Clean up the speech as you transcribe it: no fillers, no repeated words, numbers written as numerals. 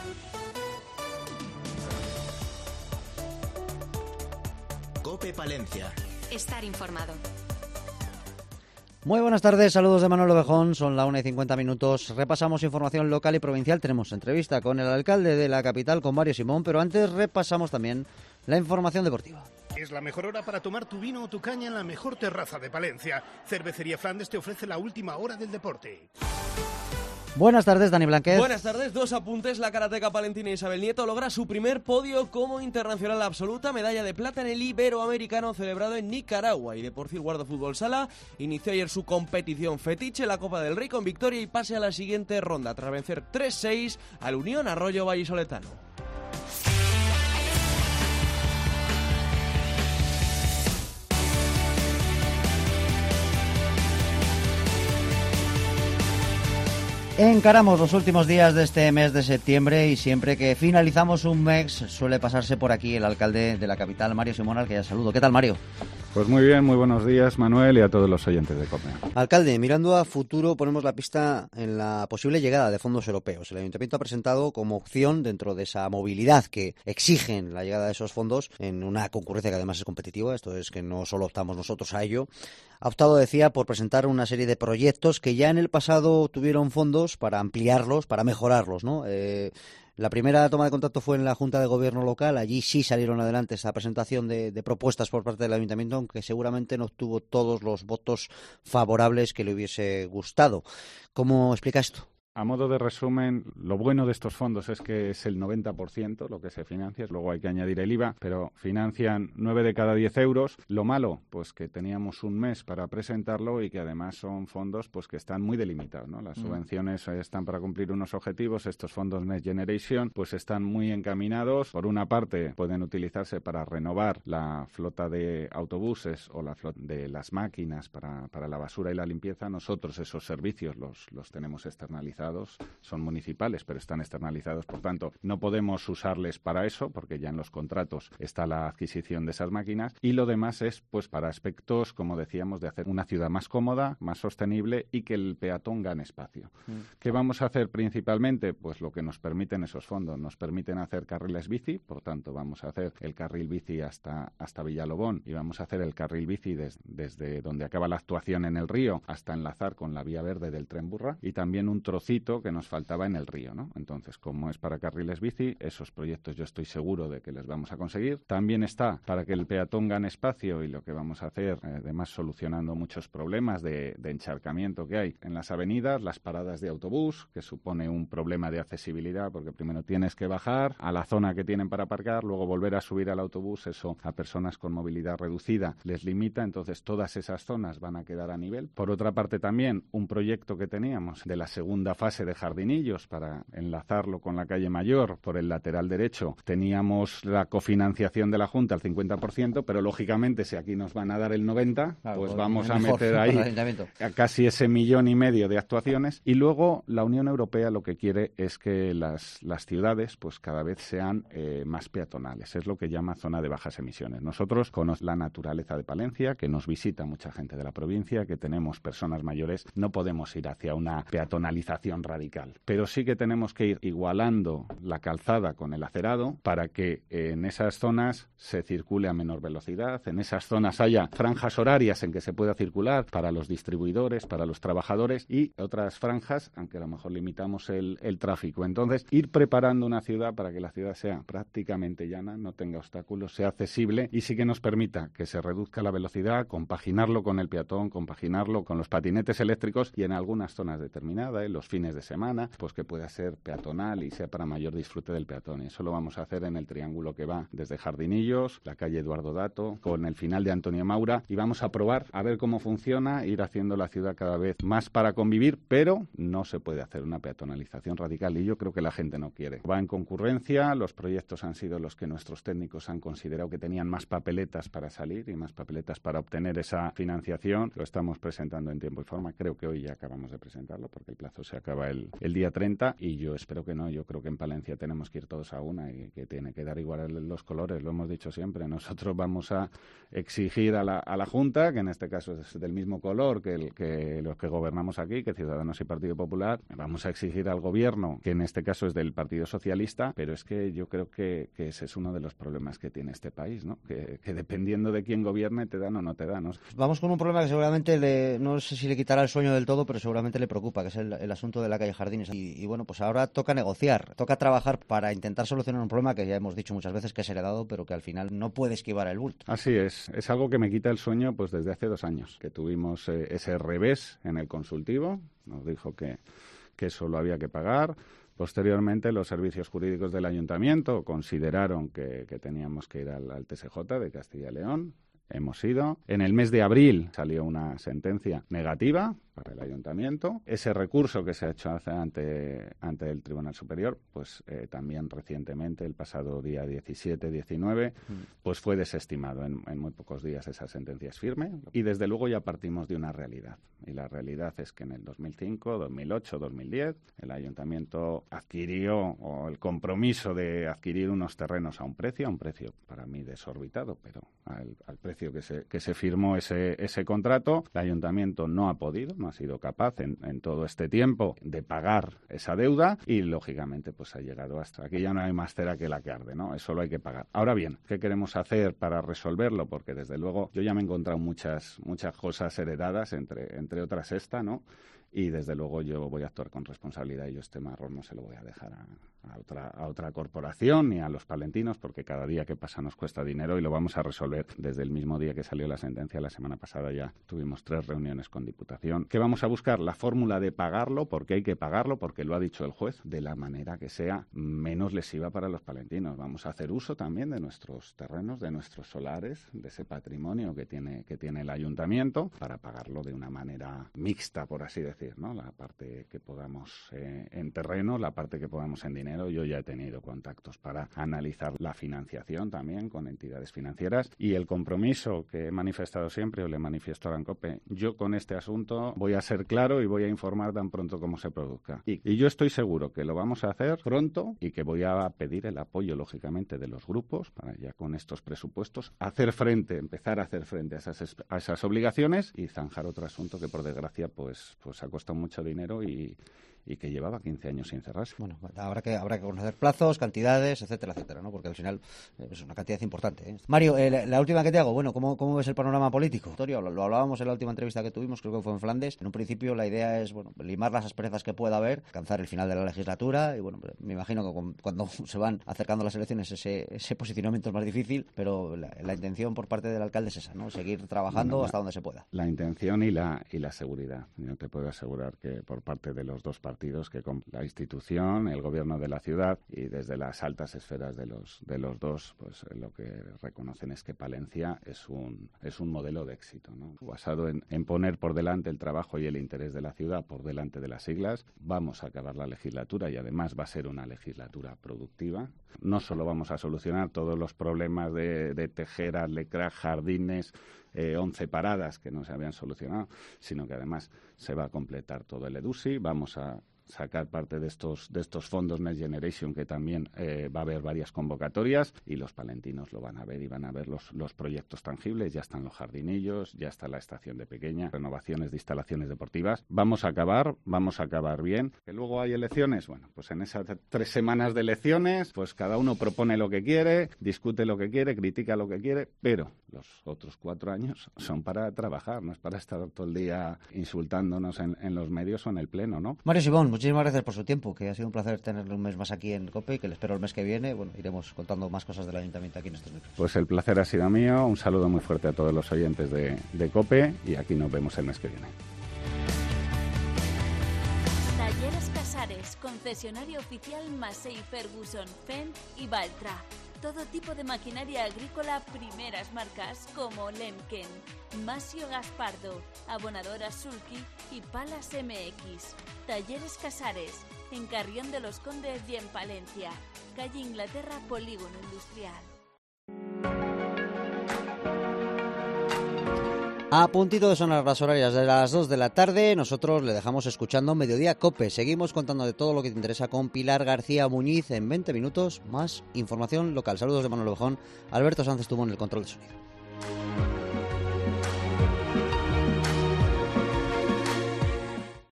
COPE Palencia. Estar informado. Muy buenas tardes, saludos de Manuel Ovejón, son la 1:50. Repasamos información local y provincial, tenemos entrevista con el alcalde de la capital, con Mario Simón, pero antes repasamos también la información deportiva. Es la mejor hora para tomar tu vino o tu caña en la mejor terraza de Palencia. Cervecería Flandes te ofrece la última hora del deporte. Buenas tardes, Dani Blanquez. Buenas tardes, dos apuntes. La karateca palentina Isabel Nieto logra su primer podio como internacional absoluta, medalla de plata en el Iberoamericano celebrado en Nicaragua. Y Deportivo Guarda Fútbol Sala inició ayer su competición fetiche, la Copa del Rey, con victoria y pase a la siguiente ronda, tras vencer 3-6 al Unión Arroyo Vallisoletano. Encaramos los últimos días de este mes de septiembre y siempre que finalizamos un mes suele pasarse por aquí el alcalde de la capital, Mario Simón, al que ya saludo. ¿Qué tal, Mario? Pues muy bien, muy buenos días, Manuel, y a todos los oyentes de COPE. Alcalde, mirando a futuro, ponemos la pista en la posible llegada de fondos europeos. El Ayuntamiento ha presentado como opción, dentro de esa movilidad que exigen la llegada de esos fondos, en una concurrencia que además es competitiva, esto es que no solo optamos nosotros a ello, ha optado, decía, por presentar una serie de proyectos que ya en el pasado tuvieron fondos para ampliarlos, para mejorarlos, ¿no? La primera toma de contacto fue en la Junta de Gobierno local. Allí sí salieron adelante esta presentación de propuestas por parte del Ayuntamiento, aunque seguramente no obtuvo todos los votos favorables que le hubiese gustado. ¿Cómo explica esto? A modo de resumen, lo bueno de estos fondos es que es el 90% lo que se financia, luego hay que añadir el IVA, pero financian 9 de cada 10 euros. Lo malo, pues que teníamos un mes para presentarlo y que además son fondos pues que están muy delimitados, ¿no? Las subvenciones están para cumplir unos objetivos, estos fondos Next Generation pues están muy encaminados. Por una parte, pueden utilizarse para renovar la flota de autobuses o la flota de las máquinas para la basura y la limpieza. Nosotros esos servicios los tenemos externalizados. Son municipales, pero están externalizados, por tanto, no podemos usarles para eso, porque ya en los contratos está la adquisición de esas máquinas, y lo demás es, pues, para aspectos, como decíamos, de hacer una ciudad más cómoda, más sostenible y que el peatón gane espacio. ¿Qué vamos a hacer principalmente? Pues lo que nos permiten esos fondos. Nos permiten hacer carriles bici, por tanto, vamos a hacer el carril bici hasta Villalobón y vamos a hacer el carril bici desde donde acaba la actuación en el río hasta enlazar con la vía verde del Tren Burra, y también un trocito que nos faltaba en el río, ¿no? Entonces, como es para carriles bici, esos proyectos yo estoy seguro de que les vamos a conseguir. También está para que el peatón gane espacio, y lo que vamos a hacer, además solucionando muchos problemas de encharcamiento que hay en las avenidas, las paradas de autobús, que supone un problema de accesibilidad, porque primero tienes que bajar a la zona que tienen para aparcar, luego volver a subir al autobús, eso a personas con movilidad reducida les limita, entonces todas esas zonas van a quedar a nivel. Por otra parte, también un proyecto que teníamos de la segunda fase de Jardinillos para enlazarlo con la calle Mayor por el lateral derecho. Teníamos la cofinanciación de la Junta al 50%, pero lógicamente si aquí nos van a dar el 90%, claro, pues vamos a meter ahí a casi ese 1,5 millones de actuaciones. Y luego la Unión Europea lo que quiere es que las ciudades pues cada vez sean más peatonales. Es lo que llama zona de bajas emisiones. Nosotros conocemos la naturaleza de Palencia, que nos visita mucha gente de la provincia, que tenemos personas mayores. No podemos ir hacia una peatonalización radical, pero sí que tenemos que ir igualando la calzada con el acerado para que en esas zonas se circule a menor velocidad, en esas zonas haya franjas horarias en que se pueda circular para los distribuidores, para los trabajadores, y otras franjas, aunque a lo mejor limitamos el tráfico. Entonces, ir preparando una ciudad para que la ciudad sea prácticamente llana, no tenga obstáculos, sea accesible y sí que nos permita que se reduzca la velocidad, compaginarlo con el peatón, compaginarlo con los patinetes eléctricos, y en algunas zonas determinadas, los fines de semana, pues que pueda ser peatonal y sea para mayor disfrute del peatón. Y eso lo vamos a hacer en el triángulo que va desde Jardinillos, la calle Eduardo Dato, con el final de Antonio Maura, y vamos a probar a ver cómo funciona, ir haciendo la ciudad cada vez más para convivir, pero no se puede hacer una peatonalización radical, y yo creo que la gente no quiere. Va en concurrencia, los proyectos han sido los que nuestros técnicos han considerado que tenían más papeletas para salir y más papeletas para obtener esa financiación. Lo estamos presentando en tiempo y forma, creo que hoy ya acabamos de presentarlo porque el plazo se acaba acaba el día 30 y yo espero que no. Yo creo que en Palencia tenemos que ir todos a una y que tiene que dar igual los colores, lo hemos dicho siempre. Nosotros vamos a exigir a la Junta, que en este caso es del mismo color que los que gobernamos aquí, que Ciudadanos y Partido Popular. Vamos a exigir al Gobierno, que en este caso es del Partido Socialista, pero es que yo creo que ese es uno de los problemas que tiene este país, ¿no? Que dependiendo de quién gobierne te dan o no te dan, ¿no? Vamos con un problema que seguramente no sé si le quitará el sueño del todo, pero seguramente le preocupa, que es el asunto de la calle Jardines. Y bueno, pues ahora toca negociar, toca trabajar para intentar solucionar un problema que ya hemos dicho muchas veces que es heredado, pero que al final no puede esquivar el bulto. Así es algo que me quita el sueño pues desde hace 2 años, que tuvimos ese revés en el consultivo, nos dijo que eso lo había que pagar. Posteriormente, los servicios jurídicos del Ayuntamiento consideraron que teníamos que ir al TSJ de Castilla y León. Hemos ido. En el mes de abril salió una sentencia negativa para el Ayuntamiento. Ese recurso que se ha hecho ante el Tribunal Superior, pues también recientemente, el pasado día 17-19, pues fue desestimado. En muy pocos días esa sentencia es firme y desde luego ya partimos de una realidad. Y la realidad es que en el 2005, 2008, 2010, el Ayuntamiento adquirió el compromiso de adquirir unos terrenos a un precio para mí desorbitado, pero al precio que se firmó ese contrato. El Ayuntamiento no ha sido capaz en todo este tiempo de pagar esa deuda y, lógicamente, pues ha llegado hasta aquí. Ya no hay más cera que la que arde, ¿no? Eso lo hay que pagar. Ahora bien, ¿qué queremos hacer para resolverlo? Porque, desde luego, yo ya me he encontrado muchas cosas heredadas, entre otras esta, ¿no? Y, desde luego, yo voy a actuar con responsabilidad y yo este marrón no se lo voy a dejar a otra corporación ni a los palentinos, porque cada día que pasa nos cuesta dinero y lo vamos a resolver. Desde el mismo día que salió la sentencia, la semana pasada ya tuvimos 3 reuniones con Diputación. ¿Qué vamos a buscar? La fórmula de pagarlo, porque hay que pagarlo, porque lo ha dicho el juez, de la manera que sea menos lesiva para los palentinos. Vamos a hacer uso también de nuestros terrenos, de nuestros solares, de ese patrimonio que tiene el Ayuntamiento, para pagarlo de una manera mixta, por así decir, ¿no? La parte que podamos en terreno, la parte que podamos en dinero. Yo ya he tenido contactos para analizar la financiación también con entidades financieras y el compromiso que he manifestado siempre, o le manifiesto a COPE, yo con este asunto voy a ser claro y voy a informar tan pronto como se produzca. Y yo estoy seguro que lo vamos a hacer pronto y que voy a pedir el apoyo, lógicamente, de los grupos para ya con estos presupuestos empezar a hacer frente a esas obligaciones y zanjar otro asunto que, por desgracia, pues ha costado mucho dinero y que llevaba 15 años sin cerrarse. Bueno, habrá que conocer plazos, cantidades, etcétera, ¿no? Porque al final es una cantidad importante, ¿eh? Mario, la última que te hago, bueno, ¿cómo ves el panorama político? Lo hablábamos en la última entrevista que tuvimos, creo que fue en Flandes. En un principio la idea es, bueno, limar las asperezas que pueda haber, alcanzar el final de la legislatura y, bueno, me imagino que cuando se van acercando las elecciones ese posicionamiento es más difícil, pero la intención por parte del alcalde es esa, ¿no? Seguir trabajando hasta donde se pueda. La intención y la seguridad. Yo te puedo asegurar que por parte de los dos partidos, que con la institución, el gobierno de la ciudad y desde las altas esferas de los dos, pues lo que reconocen es que Palencia es un modelo de éxito, ¿no? Basado en poner por delante el trabajo y el interés de la ciudad por delante de las siglas. Vamos a acabar la legislatura y además va a ser una legislatura productiva. No solo vamos a solucionar todos los problemas de tejeras, lecras, jardines, 11 paradas que no se habían solucionado, sino que además se va a completar todo el EDUSI. Vamos a sacar parte de estos fondos Next Generation, que también va a haber varias convocatorias y los palentinos lo van a ver y van a ver los proyectos tangibles. Ya están los jardinillos, ya está la estación de Pequeña, renovaciones de instalaciones deportivas. Vamos a acabar bien. Que luego hay elecciones, bueno, pues en esas 3 semanas de elecciones, pues cada uno propone lo que quiere, discute lo que quiere, critica lo que quiere, pero los otros 4 años son para trabajar, no es para estar todo el día insultándonos en los medios o en el pleno, ¿no? Mario Simón, muchísimas gracias por su tiempo, que ha sido un placer tenerle un mes más aquí en COPE y que le espero el mes que viene. Bueno, iremos contando más cosas del Ayuntamiento aquí en estos micros. Pues el placer ha sido mío. Un saludo muy fuerte a todos los oyentes de COPE y aquí nos vemos el mes que viene. Talleres Casares, concesionario oficial Massey Ferguson, Fendt y Valtra. Todo tipo de maquinaria agrícola, primeras marcas como Lemken, Masio Gaspardo, Abonadoras Sulky y Palas MX. Talleres Casares, en Carrión de los Condes y en Palencia. Calle Inglaterra, Polígono Industrial. A puntito de sonar las horarias de las 2 de la tarde, nosotros le dejamos escuchando Mediodía COPE. Seguimos contando de todo lo que te interesa con Pilar García Muñiz en 20 minutos, más información local. Saludos de Manuel Ovejón, Alberto Sánchez estuvo en el control de sonido.